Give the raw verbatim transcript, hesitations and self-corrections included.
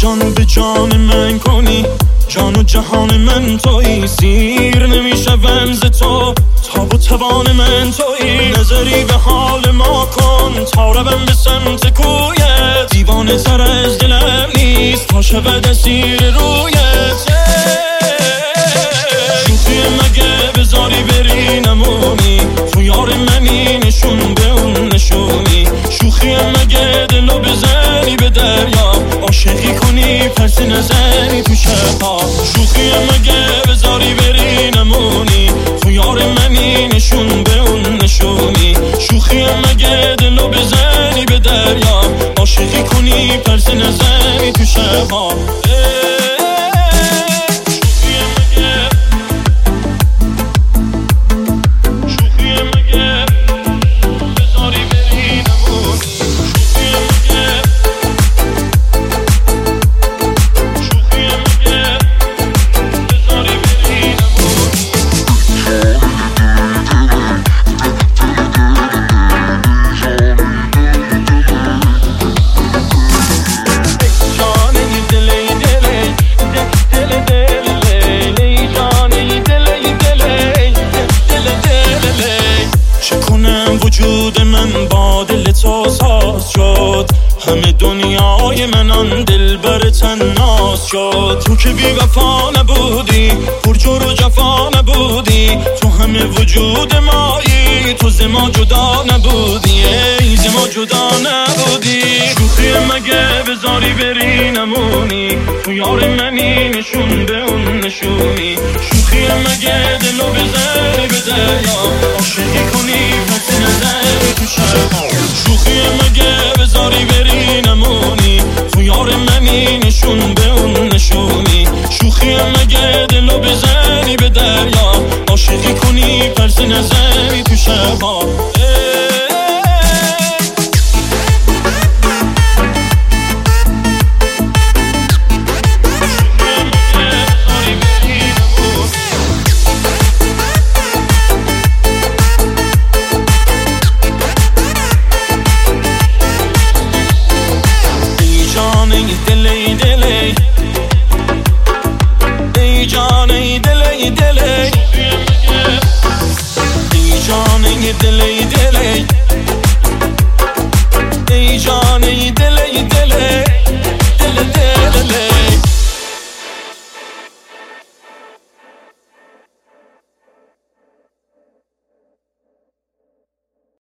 جان به جان من کنی، جان و جهان من تویی، سیر نمیشوم ز تو، تاب و توان من تویی. نظری به حال ما کن تا روم به سمت کویت، دیوانه تر از دلم نیست تا شود اسیر رویت. شوخی مگه بذاری بری نمونی، تو یار منی نشون به اون نشونی. شوخی مگه دلو بزنی به دریا، عاشقی کنی پس نزنی تو شبها. شوخی مگه بذاری بری نمونی، تو یار منی نشون به اون نشونی. شوخی مگه دلو بزنی به دریا، عاشقی کنی پس نزنی تو شبها. وجود من با دل تو ساز شد، همه دنیای من آن دل بر تناز شد. تو که بی وفا نبودی، پرجور و جفا نبودی، تو همه وجود مایی، تو ز ما جدا نبودی، ای ز ما جدا نبودی. شوخی مگه بذاری بری نمونی، تو یار منی نشون به اون نشونی. شوخی مگه دلو بزنی به دریا، عاشقی کنی پس نزنی تو شبها. شوخی مگه بذاری بری نمونی، تو یار منی نشون به اون نشونی. شوخی مگه دلو بزنی به دریا، عاشقی کنی پس نزنی تو شبها.